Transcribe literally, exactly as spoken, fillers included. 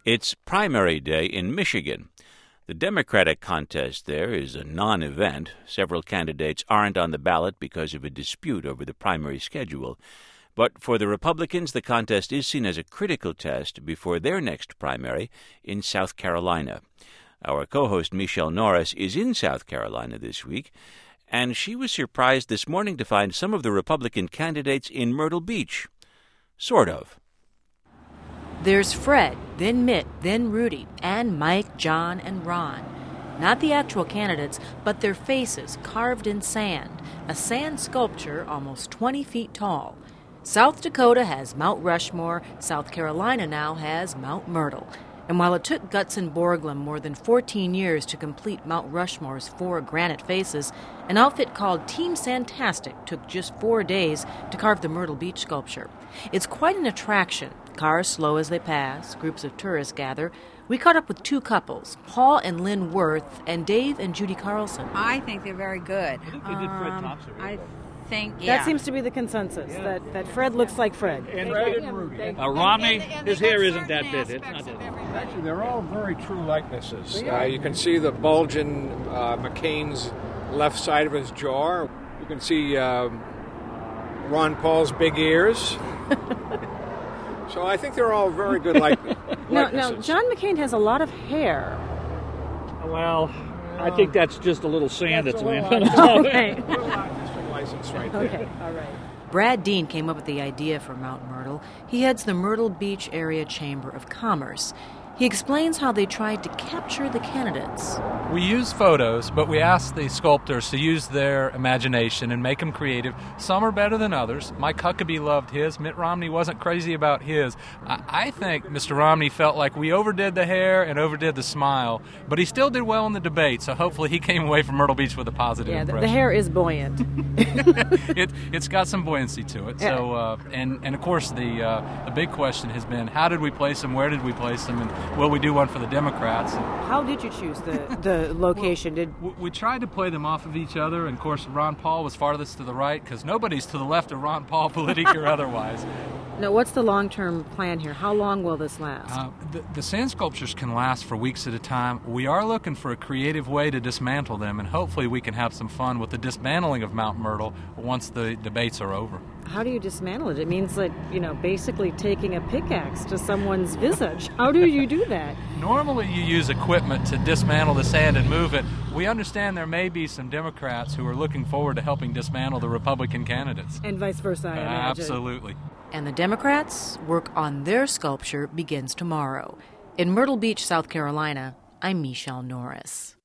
It's primary day in Michigan. The Democratic contest there is a non-event. Several candidates aren't on the ballot because of a dispute over the primary schedule. But for the Republicans, the contest is seen as a critical test before their next primary in South Carolina. Our co-host Michelle Norris is in South Carolina this week, and she was surprised this morning to find some of the Republican candidates in Myrtle Beach. Sort of. There's Fred, then Mitt, then Rudy, and Mike, John, and Ron. Not the actual candidates, but their faces carved in sand, a sand sculpture almost twenty feet tall. South Dakota has Mount Rushmore, South Carolina now has Mount Myrtle. And while it took Gutzon Borglum more than fourteen years to complete Mount Rushmore's four granite faces, an outfit called Team Santastic took just four days to carve the Myrtle Beach sculpture. It's quite an attraction. Cars slow as they pass, groups of tourists gather. We caught up with two couples, Paul and Lynn Worth, and Dave and Judy Carlson. I think they're very good. I think they did Fred Um, Thompson. I think, yeah. That seems to be the consensus, Yeah. that, that Fred looks like Fred. And Fred and Rudy. Uh, Romney, his hair isn't that big. It's not that big. Actually, they're all very true likenesses. Uh, you can see the bulge in uh, McCain's left side of his jaw. You can see um, Ron Paul's big ears. So I think they're all very good like Now, now, John McCain has a lot of hair. Well, I think that's just a little sand that's, That's a laying little on top. Okay. district license right there. Okay, all right. Brad Dean came up with the idea for Mount Myrtle. He heads the Myrtle Beach Area Chamber of Commerce. He explains how they tried to capture the candidates. We use photos, but we ask the sculptors to use their imagination and make them creative. Some are better than others. Mike Huckabee loved his. Mitt Romney wasn't crazy about his. I, I think Mister Romney felt like we overdid the hair and overdid the smile, but he still did well in the debate, so hopefully he came away from Myrtle Beach with a positive Yeah, the, impression. the hair is buoyant. it, it's got some buoyancy to it. So, uh, and, and of course, the uh, the big question has been, how did we place them, where did we place them, and will we do one for the Democrats? How did you choose the, the location? Did We, we tried to play them off of each other, and of course Ron Paul was farthest to the right because nobody's to the left of Ron Paul, politically or otherwise. Now, what's the long-term plan here? How long will this last? Uh, the, the sand sculptures can last for weeks at a time. We are looking for a creative way to dismantle them, and hopefully we can have some fun with the dismantling of Mount Myrtle once the debates are over. How do you dismantle it? It means like, you know, basically taking a pickaxe to someone's visage. How do you do that? Normally you use equipment to dismantle the sand and move it. We understand there may be some Democrats who are looking forward to helping dismantle the Republican candidates. And vice versa, I imagine. Absolutely. And the Democrats' work on their sculpture begins tomorrow. In Myrtle Beach, South Carolina, I'm Michelle Norris.